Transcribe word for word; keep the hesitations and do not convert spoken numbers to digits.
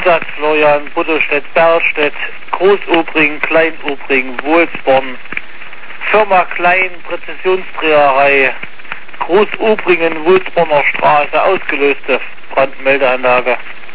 Zusatz Florian, Buddelstedt, Berlstedt, Großobring, Kleinobring, Wohlsborn, Firma Klein, Präzisionsdreherei, Großobringen, Wohlsborner Straße, ausgelöste Brandmeldeanlage.